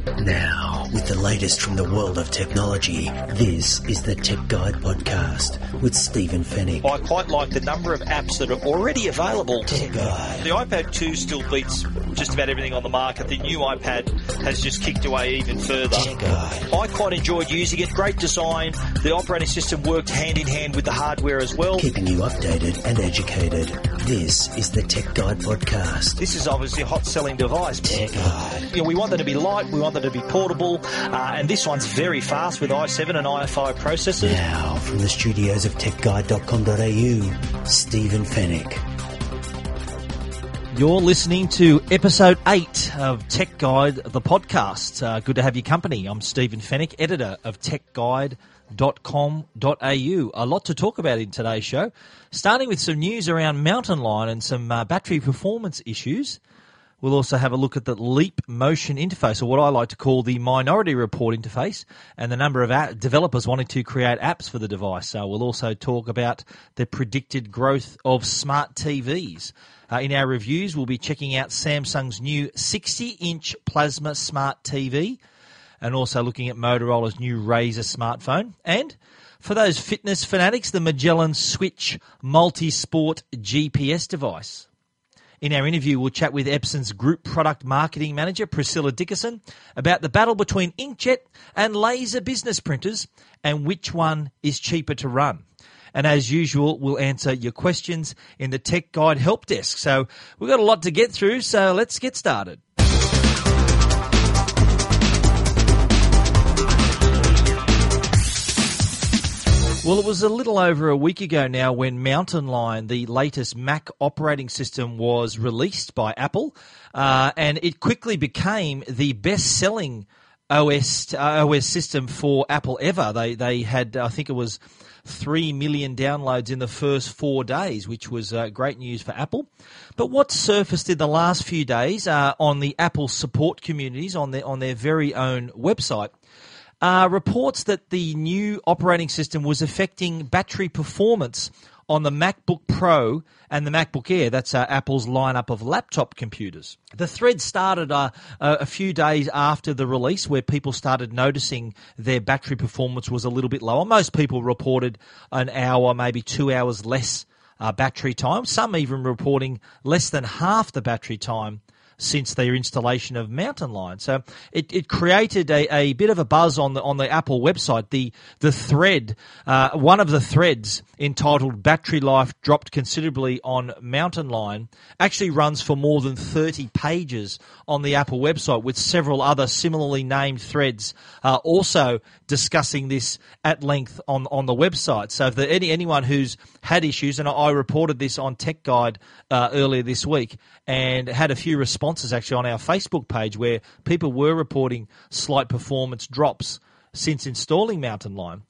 Now, with the latest from the world of technology, this is the Tech Guide Podcast with Stephen Fennick. I quite like the number of apps that are already available. Tech Guide. The iPad 2 still beats just about everything on the market. The new iPad has just kicked away even further. Tech Guide. I quite enjoyed using it. Great design. The operating system worked hand in hand with the hardware as well. Keeping you updated and educated. This is the Tech Guide Podcast. This is obviously a hot-selling device. Tech Guide. You know, we want them to be light, we want them to be portable, and this one's very fast with i7 and i5 processors. Now, from the studios of techguide.com.au, Stephen Fennick. You're listening to episode 8 of Tech Guide, the podcast. Good to have your company. I'm Stephen Fennick, editor of techguide.com.au. A lot to talk about in today's show, starting with some news around Mountain Lion and some battery performance issues. We'll also have a look at the Leap Motion interface, or what I like to call the Minority Report interface, and the number of developers wanting to create apps for the device. We'll also talk about the predicted growth of smart TVs. In our reviews, we'll be checking out Samsung's new 60-inch plasma smart TV, and also looking at Motorola's new Razr smartphone. And for those fitness fanatics, the Magellan Switch multi-sport GPS device. In our interview, we'll chat with Epson's Group Product Marketing Manager, Priscilla Dickerson, about the battle between inkjet and laser business printers and which one is cheaper to run. And as usual, we'll answer your questions in the Tech Guide Help Desk. So we've got a lot to get through, so let's get started. Well, it was a little over a week ago now when Mountain Lion, the latest Mac operating system, was released by Apple, and it quickly became the best-selling OS system for Apple ever. They had, I think it was 3 million downloads in the first 4 days, which was great news for Apple. But what surfaced in the last few days on the Apple support communities on their very own website reports that the new operating system was affecting battery performance on the MacBook Pro and the MacBook Air. That's Apple's lineup of laptop computers. The thread started a few days after the release, where people started noticing their battery performance was a little bit lower. Most people reported an hour, maybe 2 hours less battery time. Some even reporting less than half the battery time since their installation of Mountain Lion. So it created a bit of a buzz on the Apple website. The thread, one of the threads entitled "Battery Life Dropped Considerably on Mountain Lion," actually runs for more than 30 pages on the Apple website, with several other similarly named threads also discussing this at length on the website. So if anyone who's had issues, and I reported this on Tech Guide earlier this week, and had a few responses actually on our Facebook page where people were reporting slight performance drops since installing Mountain Lion.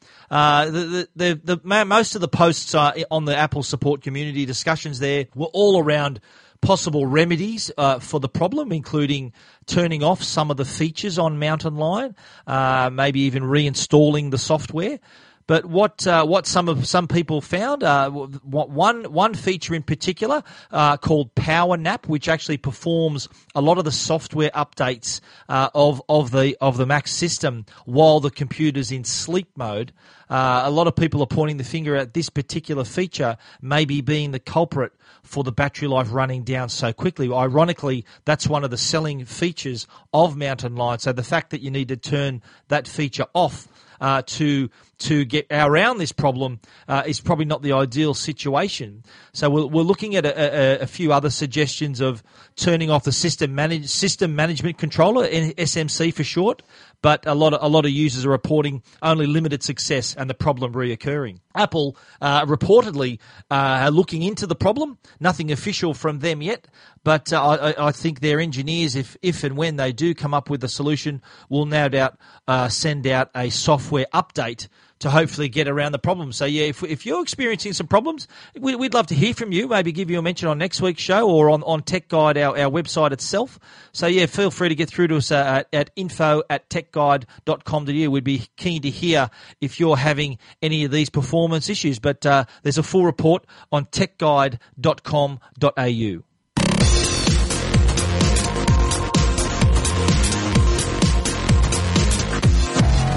Most of the posts on the Apple support community discussions there were all around possible remedies for the problem, including turning off some of the features on Mountain Lion, maybe even reinstalling the software. But what some people found, one feature in particular called Power Nap, which actually performs a lot of the software updates of the Mac system while the computer's in sleep mode. A lot of people are pointing the finger at this particular feature maybe being the culprit for the battery life running down so quickly. Ironically, that's one of the selling features of Mountain Lion. So the fact that you need to turn that feature off to get around this problem is probably not the ideal situation. So we're looking at a few other suggestions of turning off the system management controller, SMC for short. But a lot of users are reporting only limited success and the problem reoccurring. Apple reportedly are looking into the problem. Nothing official from them yet, but I think their engineers, if and when they do come up with a solution, will no doubt send out a software update to hopefully get around the problem. So, yeah, if you're experiencing some problems, we'd love to hear from you, maybe give you a mention on next week's show or on Tech Guide, our website itself. So, yeah, feel free to get through to us at info@techguide.com.au. We'd be keen to hear if you're having any of these performance issues. But there's a full report on techguide.com.au.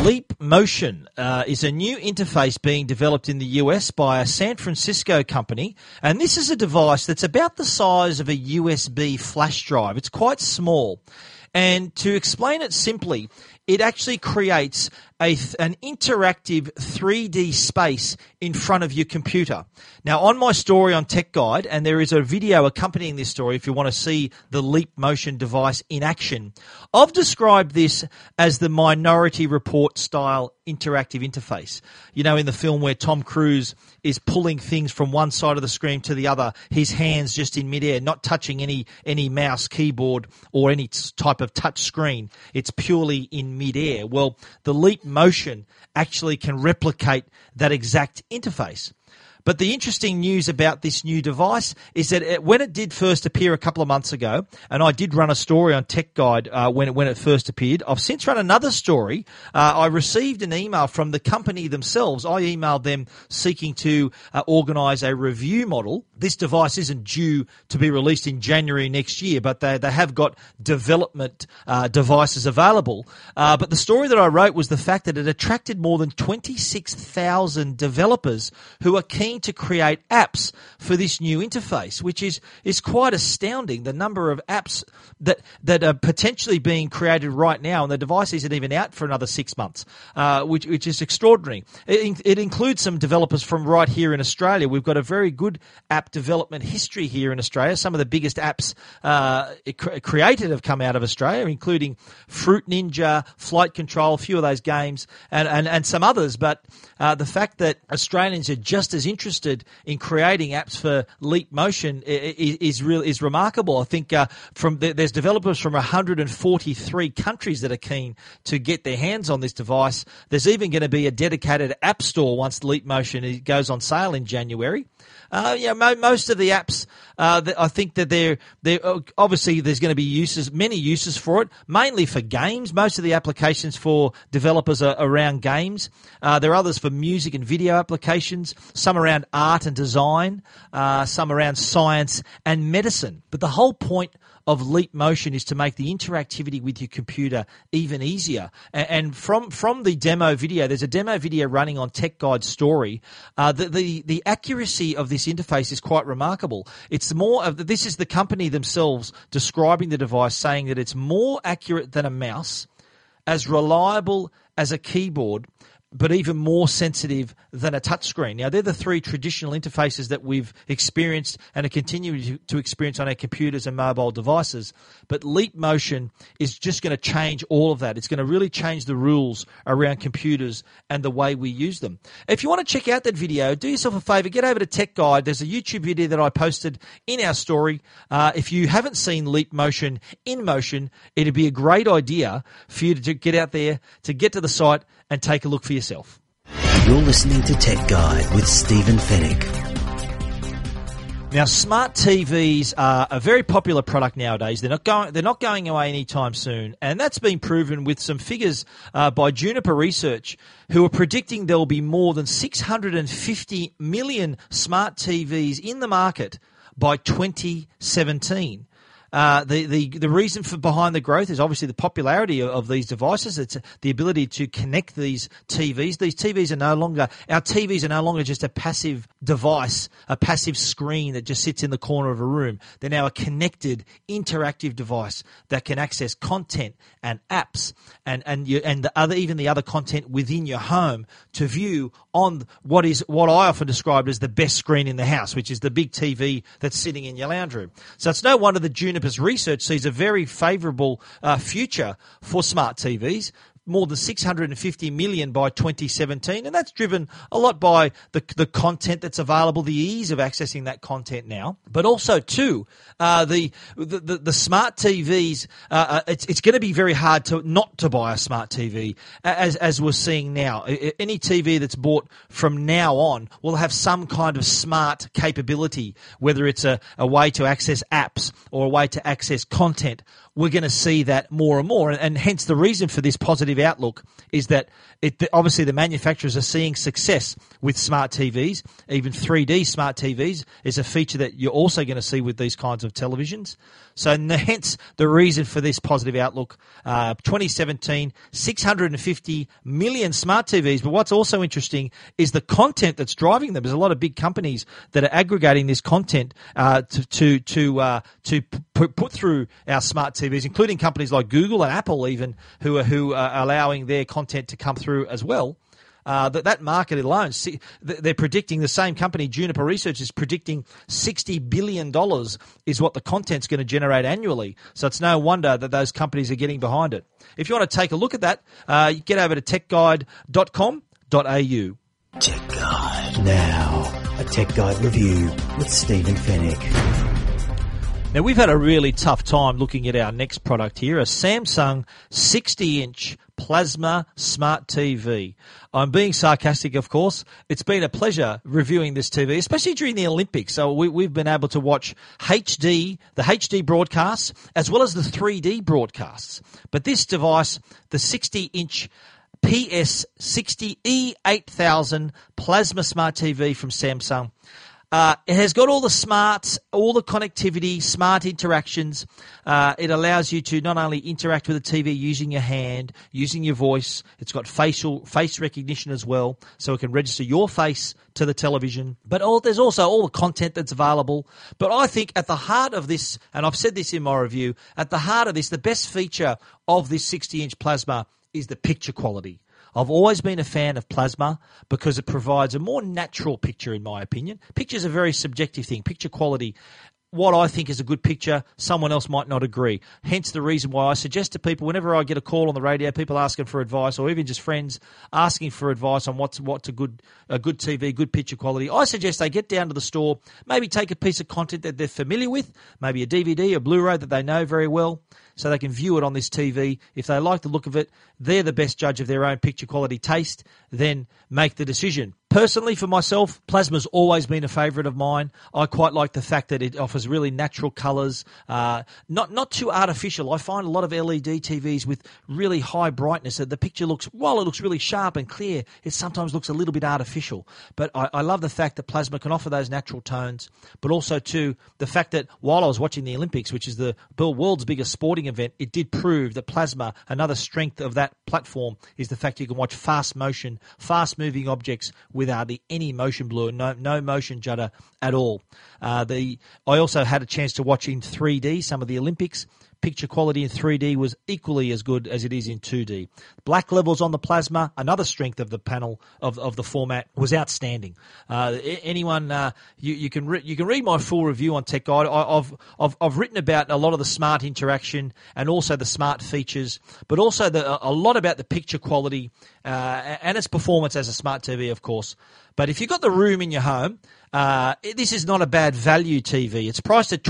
Leap Motion is a new interface being developed in the US by a San Francisco company, and this is a device that's about the size of a USB flash drive. It's quite small. And to explain it simply, it actually creates an interactive 3D space in front of your computer. Now, on my story on Tech Guide, and there is a video accompanying this story if you want to see the Leap Motion device in action, I've described this as the Minority Report style interactive interface. You know, in the film where Tom Cruise is pulling things from one side of the screen to the other, his hands just in midair, not touching any mouse, keyboard, or any type of touch screen. It's purely in midair. Well, the Leap Motion actually can replicate that exact interface. But the interesting news about this new device is that when it did first appear a couple of months ago, and I did run a story on Tech Guide when it first appeared, I've since run another story. I received an email from the company themselves. I emailed them seeking to organise a review model. This device isn't due to be released in January next year, but they have got development devices available. But the story that I wrote was the fact that it attracted more than 26,000 developers who are keen to create apps for this new interface, which is quite astounding. The number of apps that are potentially being created right now, and the device isn't even out for another 6 months, which is extraordinary. It includes some developers from right here in Australia. We've got a very good app development history here in Australia. Some of the biggest apps created have come out of Australia, including Fruit Ninja, Flight Control, a few of those games, and some others. But the fact that Australians are just as interested in creating apps for Leap Motion is remarkable. I think there's developers from 143 countries that are keen to get their hands on this device. There's even going to be a dedicated app store once Leap Motion goes on sale in January. Most of the apps, I think that they're obviously there's going to be many uses for it, mainly for games. Most of the applications for developers are around games. There are others for music and video applications, some around art and design, some around science and medicine. But the whole point of Leap Motion is to make the interactivity with your computer even easier. And from the demo video, there's a demo video running on Tech Guide Story. The accuracy of this interface is quite remarkable. It's this is the company themselves describing the device, saying that it's more accurate than a mouse, as reliable as a keyboard, but even more sensitive than a touchscreen. Now, they're the three traditional interfaces that we've experienced and are continuing to experience on our computers and mobile devices. But Leap Motion is just going to change all of that. It's going to really change the rules around computers and the way we use them. If you want to check out that video, do yourself a favor, get over to Tech Guide. There's a YouTube video that I posted in our story. If you haven't seen Leap Motion in motion, it'd be a great idea for you to get out there, to get to the site and take a look for yourself. You're listening to Tech Guide with Stephen Fennick. Now, smart TVs are a very popular product nowadays. They're not going away anytime soon, and that's been proven with some figures by Juniper Research, who are predicting there will be more than 650 million smart TVs in the market by 2017. The reason behind the growth is obviously the popularity of these devices. It's the ability to connect these TVs. Our TVs are no longer just a passive device, a passive screen that just sits in the corner of a room. They're now a connected, interactive device that can access content and apps and the other content within your home to view on what I often describe as the best screen in the house, which is the big TV that's sitting in your lounge room. So it's no wonder that Juniper's research sees a very favourable future for smart TVs. More than 650 million by 2017, and that's driven a lot by the content that's available, the ease of accessing that content now, but also too the smart TVs. It's going to be very hard not to buy a smart TV, as we're seeing now. Any TV that's bought from now on will have some kind of smart capability, whether it's a way to access apps or a way to access content. We're going to see that more and more, and hence the reason for this positive outlook is that obviously the manufacturers are seeing success with smart TVs. Even 3D smart TVs is a feature that you're also going to see with these kinds of televisions. So hence the reason for this positive outlook. 2017, 650 million smart TVs. But what's also interesting is the content that's driving them. There's a lot of big companies that are aggregating this content to put through our smart TVs, including companies like Google and Apple even, who are allowing their content to come through as well. That market alone, they're predicting, the same company, Juniper Research, is predicting $60 billion is what the content's going to generate annually. So it's no wonder that those companies are getting behind it. If you want to take a look at that, get over to techguide.com.au. Tech Guide. Now, a Tech Guide review with Stephen Fennick. Now, we've had a really tough time looking at our next product here, a Samsung 60-inch plasma smart TV. I'm being sarcastic, of course. It's been a pleasure reviewing this TV, especially during the Olympics. So we've been able to watch the HD broadcasts, as well as the 3D broadcasts. But this device, the 60-inch PS60E8000 plasma smart TV from Samsung, it has got all the smarts, all the connectivity, smart interactions. It allows you to not only interact with the TV using your hand, using your voice. It's got face recognition as well, so it can register your face to the television. But there's also all the content that's available. But I think at the heart of this, and I've said this in my review, at the heart of this, the best feature of this 60-inch plasma is the picture quality. I've always been a fan of plasma because it provides a more natural picture, in my opinion. Picture's a very subjective thing. Picture quality, what I think is a good picture, someone else might not agree. Hence the reason why I suggest to people, whenever I get a call on the radio, people asking for advice, or even just friends asking for advice on what's a good TV, good picture quality, I suggest they get down to the store, maybe take a piece of content that they're familiar with, maybe a DVD, a Blu-ray that they know very well, so they can view it on this TV. If they like the look of it, they're the best judge of their own picture quality taste, then make the decision. Personally, for myself, plasma's always been a favourite of mine. I quite like the fact that it offers really natural colours, not too artificial. I find a lot of LED TVs with really high brightness that the picture while it looks really sharp and clear, it sometimes looks a little bit artificial. But I love the fact that plasma can offer those natural tones, but also too the fact that while I was watching the Olympics, which is the world's biggest sporting event, it did prove that plasma, another strength of that platform, is the fact you can watch fast moving objects with hardly any motion blur, no motion judder at all. I also had a chance to watch in 3D some of the Olympics. Picture quality in 3D was equally as good as it is in 2D. Black levels on the plasma, another strength of the panel of the format, was outstanding. Anyone, you can read my full review on Tech Guide. I've written about a lot of the smart interaction and also the smart features, but also a lot about the picture quality and its performance as a smart TV, of course. But if you've got the room in your home, this is not a bad value TV. It's priced at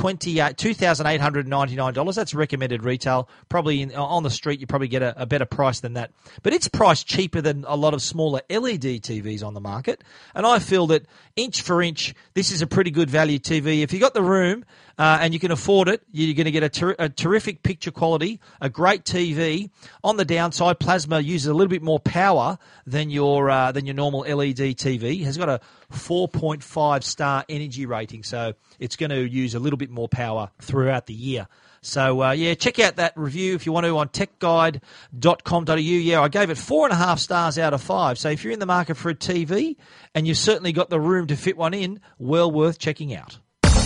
$2,899. That's recommended retail. Probably on the street, you probably get a better price than that. But it's priced cheaper than a lot of smaller LED TVs on the market. And I feel that inch for inch, this is a pretty good value TV. If you've got the room and you can afford it, you're going to get a terrific picture quality, a great TV. On the downside, plasma uses a little bit more power than your normal LED TV. It has got a 4.5-star energy rating, so it's going to use a little bit more power throughout the year. So, check out that review if you want to on techguide.com.au. Yeah, I gave it 4.5 stars out of 5. So if you're in the market for a TV and you've certainly got the room to fit one in, well worth checking out.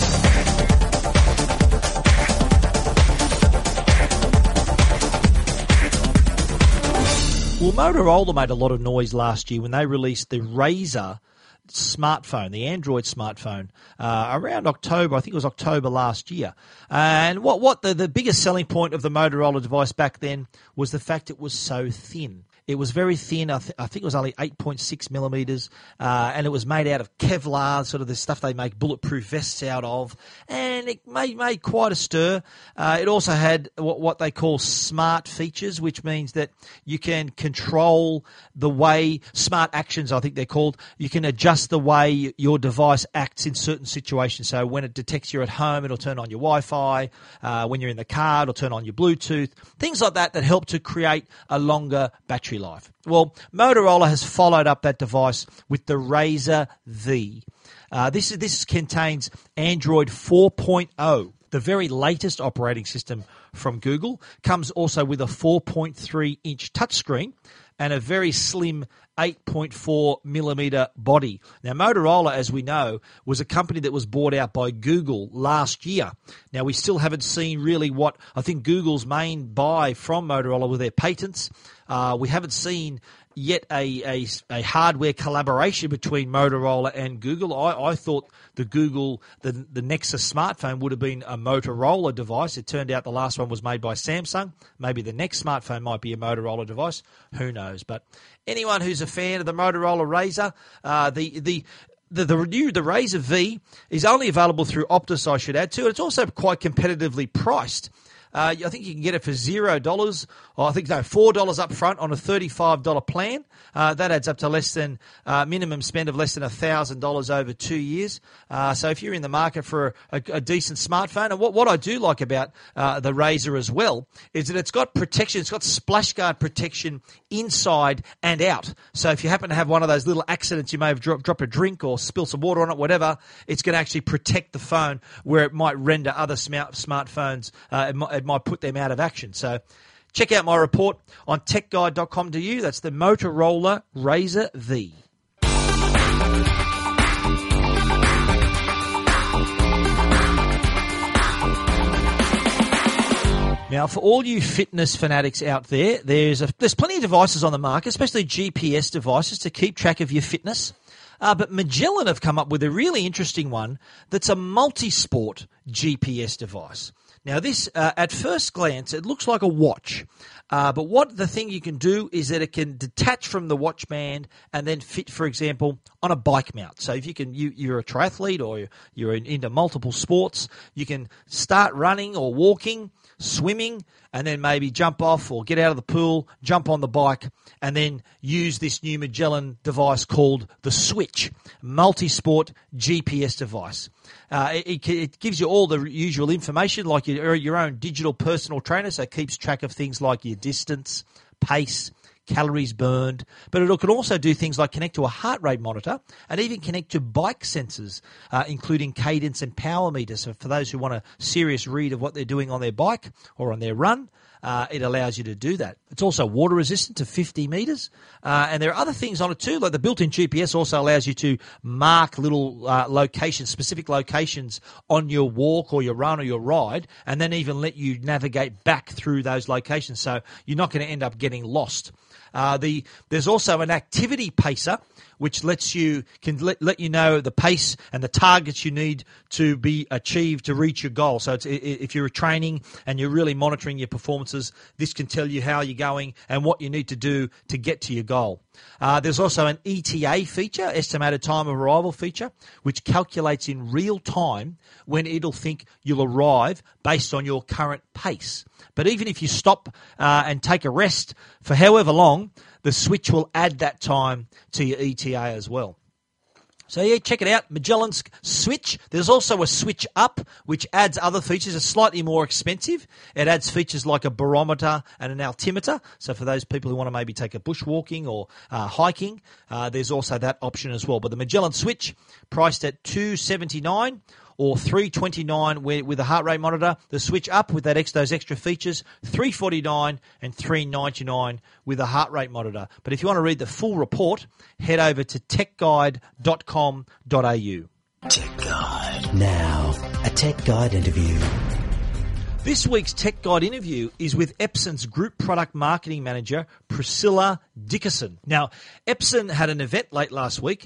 Well, Motorola made a lot of noise last year when they released the Razr smartphone, the Android smartphone, around October. I think it was October last year. And what the biggest selling point of the Motorola device back then was the fact it was so thin. It was very thin. I think it was only 8.6 millimeters, and it was made out of Kevlar, sort of the stuff they make bulletproof vests out of, and it made quite a stir. It also had what they call smart features, which means that you can control the way, smart actions I think they're called. You can adjust the way your device acts in certain situations. So when it detects you're at home, it'll turn on your Wi-Fi. When you're in the car, it'll turn on your Bluetooth. Things like that help to create a longer battery life. Well, Motorola has followed up that device with the Razr V. This contains Android 4.0. The very latest operating system from Google comes also with a 4.3-inch touchscreen and a very slim 8.4 millimeter body. Now, Motorola, as we know, was a company that was bought out by Google last year. Now, we still haven't seen really what I think Google's main buy from Motorola were their patents. We haven't seen yet a hardware collaboration between Motorola and Google. I thought the Nexus smartphone would have been a Motorola device. It turned out the last one was made by Samsung. Maybe the next smartphone might be a Motorola device. Who knows? But anyone who's a fan of the Motorola Razr, the Razr V is only available through Optus, I should add to it. It's also quite competitively priced. I think you can get it for $0, or $4 up front on a $35 plan. That adds up to less than minimum spend of less than $1,000 over 2 years. So if you're in the market for a decent smartphone, and what I do like about the Razr as well is that it's got protection. It's got splash guard protection inside and out. So if you happen to have one of those little accidents, you may have dropped a drink or spill some water on it, whatever, it's going to actually protect the phone where it might render other smartphones, it might put them out of action. So check out my report on techguide.com.au. That's the Motorola Razr V. Now, for all you fitness fanatics out there, there's plenty of devices on the market, especially GPS devices, to keep track of your fitness. But Magellan have come up with a really interesting one that's a multi-sport GPS device. Now, this, at first glance, it looks like a watch. But what the thing you can do is that it can detach from the watch band and then fit, for example, on a bike mount. So if you're a triathlete or you're into multiple sports, you can start running or walking, swimming, and then maybe jump off or get out of the pool, jump on the bike, and then use this new Magellan device called the Switch, multi-sport GPS device. It gives you all the usual information, like your own digital personal trainer, so it keeps track of things like your distance, pace, calories burned, but it can also do things like connect to a heart rate monitor and even connect to bike sensors, including cadence and power meters. So for those who want a serious read of what they're doing on their bike or on their run, it allows you to do that. It's also water resistant to 50 meters, and there are other things on it too, like the built-in GPS also allows you to mark little locations, specific locations on your walk or your run or your ride, and then even let you navigate back through those locations, so you're not going to end up getting lost. There's also an activity pacer, which let you know the pace and the targets you need to be achieved to reach your goal. So if you're training and you're really monitoring your performances, this can tell you how you're going and what you need to do to get to your goal. There's also an ETA feature, estimated time of arrival feature, which calculates in real time when it'll think you'll arrive based on your current pace. But even if you stop and take a rest for however long, the Switch will add that time to your ETA as well. So yeah, check it out, Magellan's Switch. There's also a Switch Up, which adds other features. It's slightly more expensive. It adds features like a barometer and an altimeter. So for those people who want to maybe take a bushwalking or hiking, there's also that option as well. But the Magellan Switch, priced at $279 or $329 with a heart rate monitor. The Switch Up with those extra features, $349 and $399 with a heart rate monitor. But if you want to read the full report, head over to techguide.com.au. Tech Guide. Now, a Tech Guide interview. This week's Tech Guide interview is with Epson's Group Product Marketing Manager, Priscilla Dickerson. Now, Epson had an event late last week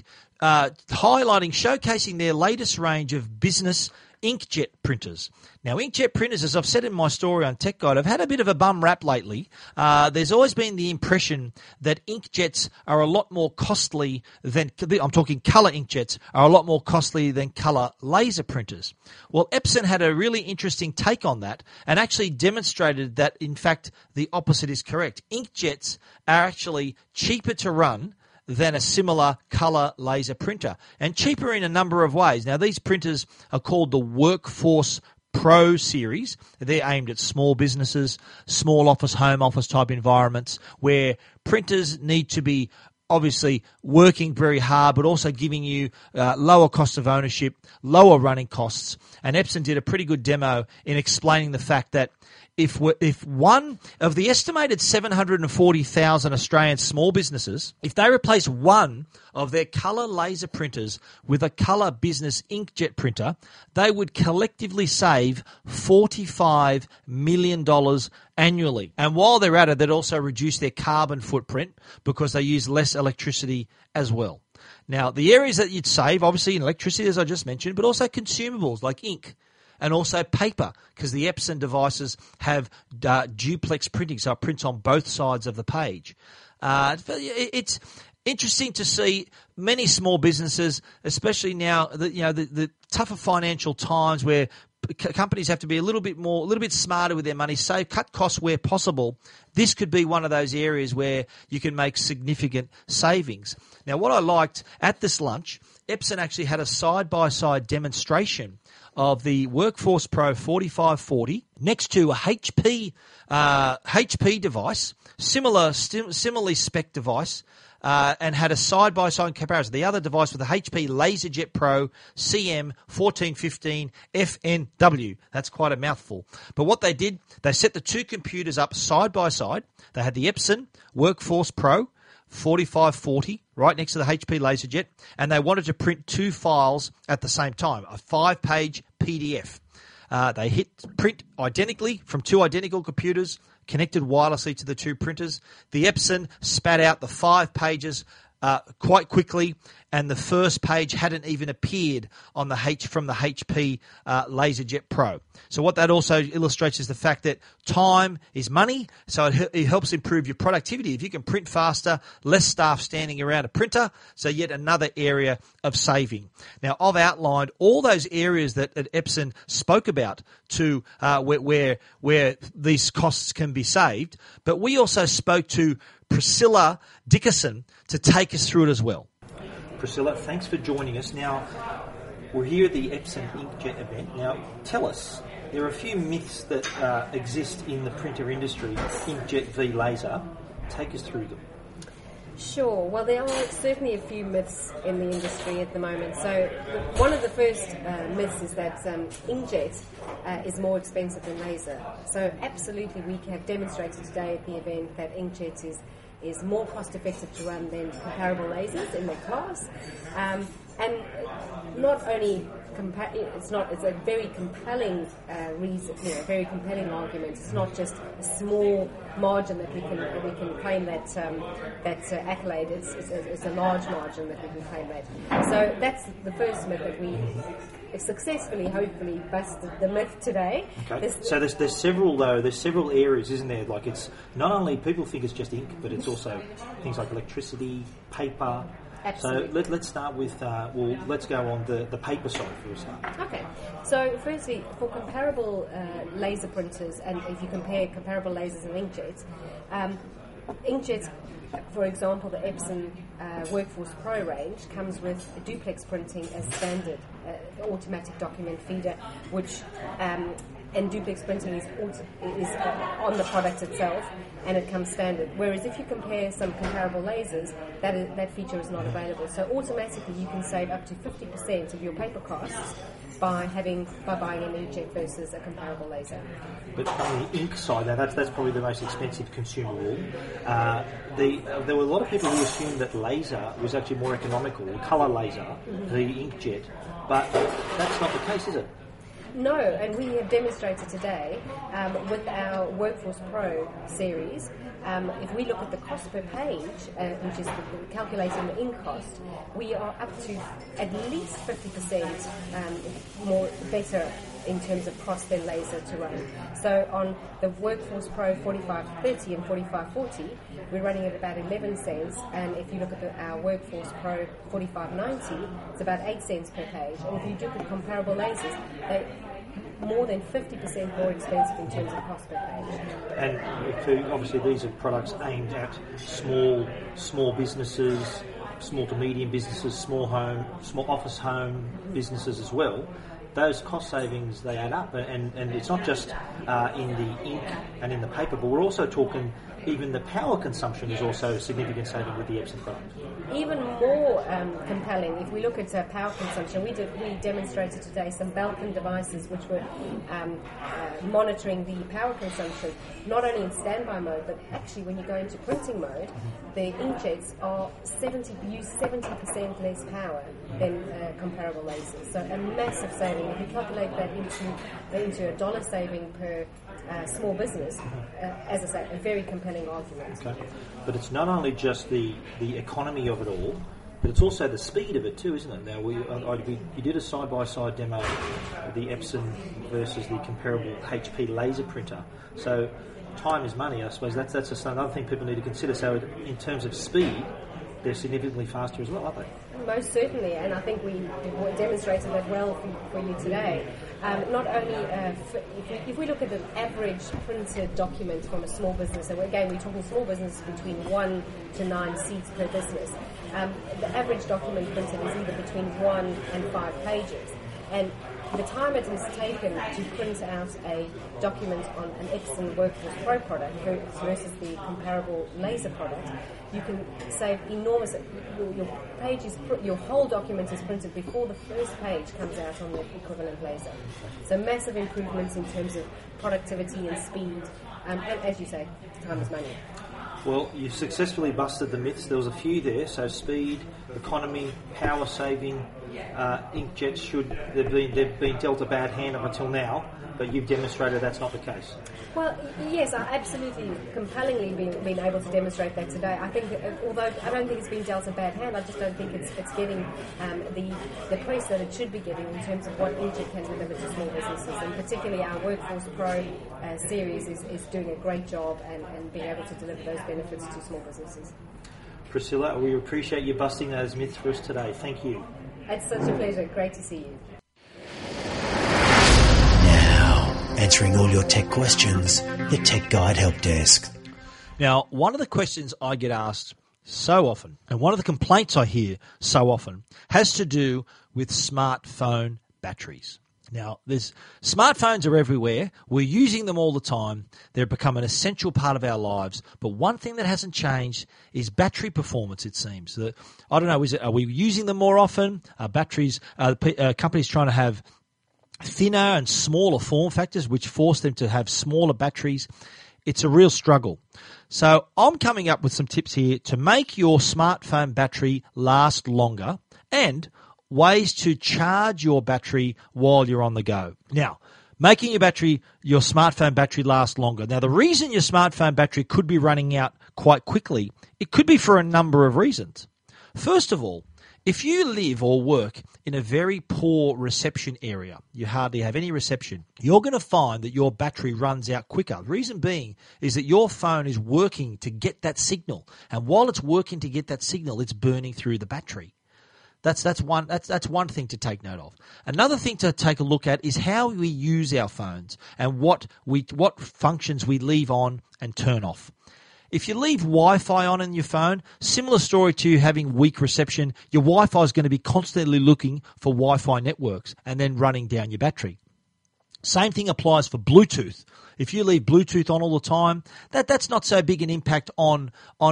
showcasing their latest range of business inkjet printers. Now, inkjet printers, as I've said in my story on Tech Guide, have had a bit of a bum rap lately. There's always been the impression that inkjets are a lot more costly than, I'm talking colour inkjets, are a lot more costly than colour laser printers. Well, Epson had a really interesting take on that and actually demonstrated that, in fact, the opposite is correct. Inkjets are actually cheaper to run than a similar colour laser printer, and cheaper in a number of ways. Now, these printers are called the Workforce Pro series. They're aimed at small businesses, small office, home office type environments where printers need to be obviously working very hard, but also giving you lower cost of ownership, lower running costs. And Epson did a pretty good demo in explaining the fact that if one of the estimated 740,000 Australian small businesses, if they replace one of their colour laser printers with a colour business inkjet printer, they would collectively save $45 million annually. And while they're at it, they'd also reduce their carbon footprint because they use less electricity as well. Now, the areas that you'd save, obviously in electricity, as I just mentioned, but also consumables like ink. And also paper, because the Epson devices have duplex printing, so it prints on both sides of the page. It's interesting to see many small businesses, especially now, the tougher financial times where companies have to be a little bit smarter with their money, cut costs where possible. This could be one of those areas where you can make significant savings. Now, what I liked at this lunch, Epson actually had a side-by-side demonstration of the Workforce Pro 4540 next to a HP device, similarly spec device, and had a side-by-side comparison. The other device with the HP LaserJet Pro CM 1415 FNW. That's quite a mouthful. But what they did, they set the two computers up side by side. They had the Epson Workforce Pro 4540 right next to the HP LaserJet, and they wanted to print two files at the same time, a 5-page PDF. They hit print identically from two identical computers, connected wirelessly to the two printers. The Epson spat out the 5 pages quite quickly, and the first page hadn't even appeared on from the HP LaserJet Pro. So what that also illustrates is the fact that time is money, so it helps improve your productivity. If you can print faster, less staff standing around a printer, so yet another area of saving. Now, I've outlined all those areas that Epson spoke about to where these costs can be saved, but we also spoke to Priscilla Dickerson to take us through it as well. Priscilla, thanks for joining us. Now, we're here at the Epson Inkjet event. Now, tell us, there are a few myths that exist in the printer industry, Inkjet v Laser. Take us through them. Sure. Well, there are certainly a few myths in the industry at the moment. So one of the first myths is that inkjet is more expensive than laser. So absolutely, we have demonstrated today at the event that inkjet is more cost effective to run than comparable lasers in their class. And not only it's a very compelling reason, very compelling argument. It's not just a small margin that we can claim that accolade. It's a large margin that we can claim that. So that's the first myth that we successfully, hopefully, busted the myth today. Okay. So there's several areas, isn't there? Like, it's not only people think it's just ink, but it's also things like electricity, paper. Absolutely. So let's start with, let's go on the paper side for a start. Okay. So firstly, for comparable laser printers, and if you compare comparable lasers and inkjets, inkjets, for example, the Epson Workforce Pro range comes with duplex printing as standard, automatic document feeder, which and duplex printing is on the product itself, and it comes standard. Whereas if you compare some comparable lasers, that feature is not available. So automatically you can save up to 50% of your paper costs by buying an inkjet versus a comparable laser. But on the ink side, now that's probably the most expensive consumable. There were a lot of people who assumed that laser was actually more economical, colour laser, the inkjet, but that's not the case, is it? No, and we have demonstrated today with our Workforce Pro series, if we look at the cost per page, which is calculating the ink cost, we are up to at least 50% better in terms of cost than laser to run. So on the Workforce Pro 4530 and 4540, we're running at about 11 cents, and if you look at our Workforce Pro 4590, it's about 8 cents per page. And if you look at comparable lasers, they're more than 50% more expensive in terms of cost per page. And obviously these are products aimed at small businesses, small to medium businesses, small office home businesses as well. Those cost savings, they add up, and it's not just in the ink and in the paper, but we're also talking even the power consumption is also a significant saving with the Epson product. Even more compelling, if we look at power consumption, we demonstrated today some Belkin devices which were monitoring the power consumption, not only in standby mode, but actually when you go into printing mode, the inkjets use 70% less power than comparable lasers. So a massive saving. If you calculate that into a dollar saving per small business, as I say, a very compelling argument. Okay. But it's not only just the economy of it all, but it's also the speed of it too, isn't it? Now, you did a side-by-side demo of the Epson versus the comparable HP laser printer. So time is money, I suppose. That's just another thing people need to consider. So in terms of speed, they're significantly faster as well, aren't they? Most certainly, and I think we demonstrated that well for you today. Not only, if we look at the average printed document from a small business, and again we're talking small business between 1 to 9 seats per business, the average document printed is either between 1 and 5 pages. And the time it has taken to print out a document on an Epson Workforce Pro product versus the comparable laser product, you can save enormous. Your whole document is printed before the first page comes out on the equivalent laser. So massive improvements in terms of productivity and speed, and as you say, time is money. Well, you've successfully busted the myths. There was a few there. So speed, economy, power saving, inkjets they've been dealt a bad hand up until now, but you've demonstrated that's not the case. Well, yes, I absolutely compellingly been able to demonstrate that today. I think, although I don't think it's been dealt a bad hand, I just don't think it's getting the press that it should be getting in terms of what inkjet can deliver to small businesses, and particularly our Workforce Pro series is doing a great job and being able to deliver those benefits to small businesses. Priscilla, we appreciate you busting those myths for us today. Thank you. It's such a pleasure. Great to see you. Answering all your tech questions, the Tech Guide Help Desk. Now, one of the questions I get asked so often, and one of the complaints I hear so often, has to do with smartphone batteries. Now, smartphones are everywhere. We're using them all the time. They've become an essential part of our lives. But one thing that hasn't changed is battery performance, it seems. I don't know, are we using them more often? Companies trying to have thinner and smaller form factors, which force them to have smaller batteries. It's a real struggle. So I'm coming up with some tips here to make your smartphone battery last longer and ways to charge your battery while you're on the go. Now, making your smartphone battery last longer. Now, the reason your smartphone battery could be running out quite quickly, it could be for a number of reasons. First of all, if you live or work in a very poor reception area, you hardly have any reception, you're going to find that your battery runs out quicker. The reason being is that your phone is working to get that signal. And while it's working to get that signal, it's burning through the battery. That's one thing to take note of. Another thing to take a look at is how we use our phones and what functions we leave on and turn off. If you leave Wi-Fi on in your phone, similar story to you having weak reception, your Wi-Fi is going to be constantly looking for Wi-Fi networks and then running down your battery. Same thing applies for Bluetooth. If you leave Bluetooth on all the time, that's not so big an impact as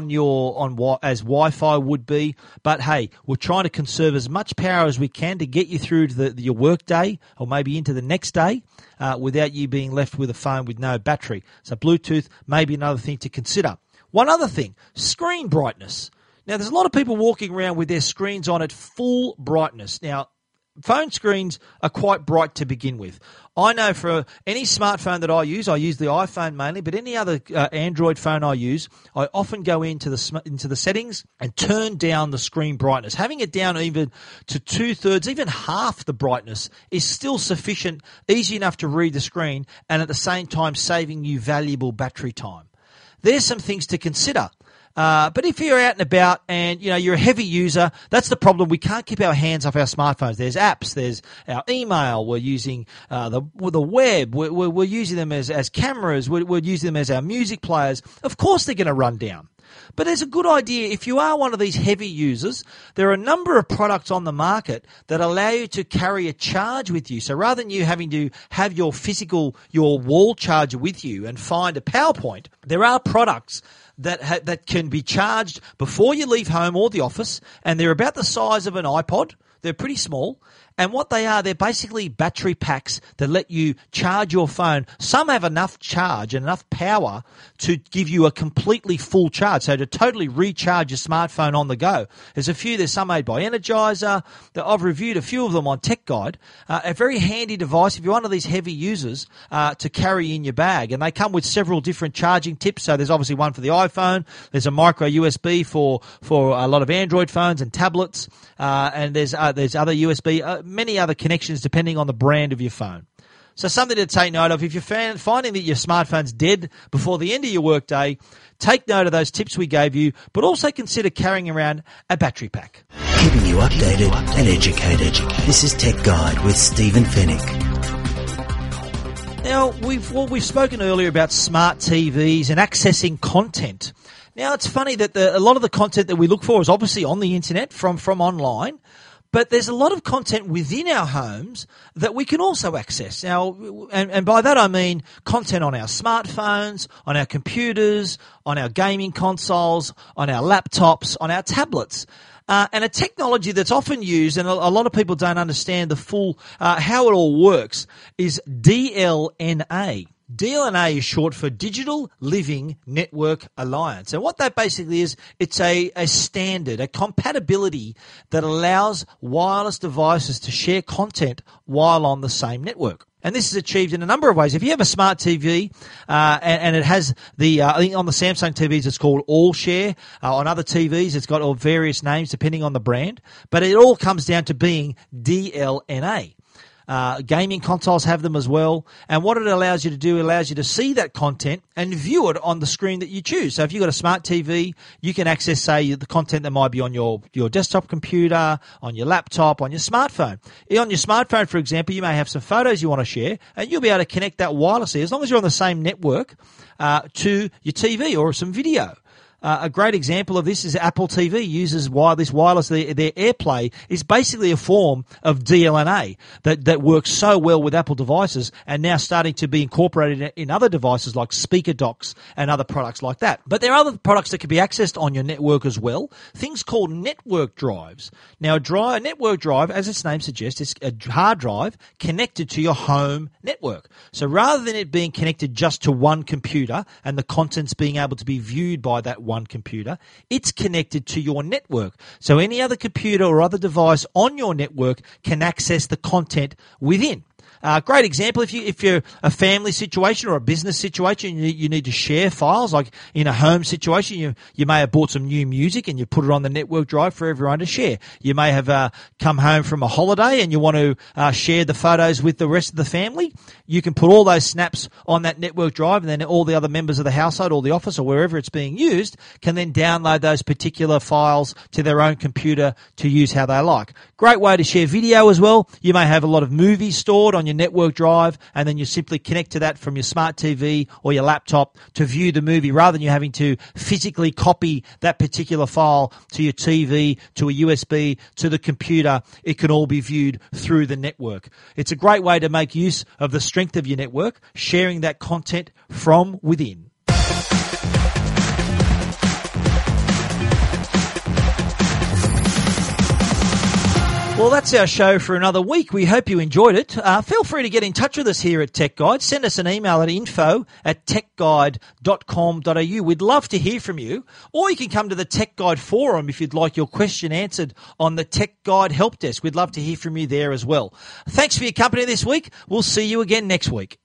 Wi-Fi would be. But hey, we're trying to conserve as much power as we can to get you through to your work day or maybe into the next day without you being left with a phone with no battery. So Bluetooth may be another thing to consider. One other thing, screen brightness. Now, there's a lot of people walking around with their screens on at full brightness. Now, phone screens are quite bright to begin with. I know for any smartphone that I use the iPhone mainly, but any other Android phone I use, I often go into the settings and turn down the screen brightness. Having it down even to 2/3, even half the brightness is still sufficient, easy enough to read the screen, and at the same time saving you valuable battery time. There's some things to consider. But if you're out and about and you're a heavy user, that's the problem. We can't keep our hands off our smartphones. There's apps, there's our email. We're using the web. We're using them as cameras. We're using them as our music players. Of course, they're going to run down. But there's a good idea, if you are one of these heavy users, there are a number of products on the market that allow you to carry a charge with you. So rather than you having to have your wall charger with you and find a power point, there are products that can be charged before you leave home or the office, and they're about the size of an iPod. They're pretty small. And what they are, they're basically battery packs that let you charge your phone. Some have enough charge and enough power to give you a completely full charge, so to totally recharge your smartphone on the go. There's some made by Energizer. I've reviewed a few of them on Tech Guide. A very handy device if you're one of these heavy users to carry in your bag. And they come with several different charging tips. So there's obviously one for the iPhone. There's a micro USB for a lot of Android phones and tablets. And there's other USB, many other connections depending on the brand of your phone. So something to take note of. If you're finding that your smartphone's dead before the end of your workday, take note of those tips we gave you, but also consider carrying around a battery pack. Keeping you updated and educated. This is Tech Guide with Stephen Fennick. Now, we've spoken earlier about smart TVs and accessing content. Now, it's funny that a lot of the content that we look for is obviously on the internet from online, but there's a lot of content within our homes that we can also access. Now, and by that I mean content on our smartphones, on our computers, on our gaming consoles, on our laptops, on our tablets. And a technology that's often used, and a lot of people don't understand the full how it all works, is DLNA. DLNA is short for Digital Living Network Alliance. And what that basically is, it's a standard, a compatibility that allows wireless devices to share content while on the same network. And this is achieved in a number of ways. If you have a smart TV and it has I think on the Samsung TVs it's called AllShare. On other TVs it's got all various names depending on the brand. But it all comes down to being DLNA. Gaming consoles have them as well, and what it allows you to do, allows you to see that content and view it on the screen that you choose. So if you've got a smart TV, you can access, say, the content that might be on your desktop computer, on your laptop, on your smartphone. On your smartphone, for example, you may have some photos you want to share, and you'll be able to connect that wirelessly, as long as you're on the same network, to your TV or some video. A great example of this is Apple TV uses this wireless. Their AirPlay is basically a form of DLNA that works so well with Apple devices and now starting to be incorporated in other devices like speaker docks and other products like that. But there are other products that can be accessed on your network as well, things called network drives. Now, a network drive, as its name suggests, is a hard drive connected to your home network. So rather than it being connected just to one computer and the contents being able to be viewed by that one computer, it's connected to your network. So any other computer or other device on your network can access the content within. Great example, if you're a family situation or a business situation, you need to share files, like in a home situation, you may have bought some new music and you put it on the network drive for everyone to share. You may have come home from a holiday and you want to share the photos with the rest of the family. You can put all those snaps on that network drive, and then all the other members of the household or the office or wherever it's being used can then download those particular files to their own computer to use how they like. Great way to share video as well. You may have a lot of movies stored on your network drive, and then you simply connect to that from your smart TV or your laptop to view the movie, rather than you having to physically copy that particular file to your TV, to a USB, to the computer. It can all be viewed through the network. It's a great way to make use of the strength of your network, sharing that content from within. Well, that's our show for another week. We hope you enjoyed it. Feel free to get in touch with us here at Tech Guide. Send us an email at info@techguide.com.au. We'd love to hear from you. Or you can come to the Tech Guide forum if you'd like your question answered on the Tech Guide help desk. We'd love to hear from you there as well. Thanks for your company this week. We'll see you again next week.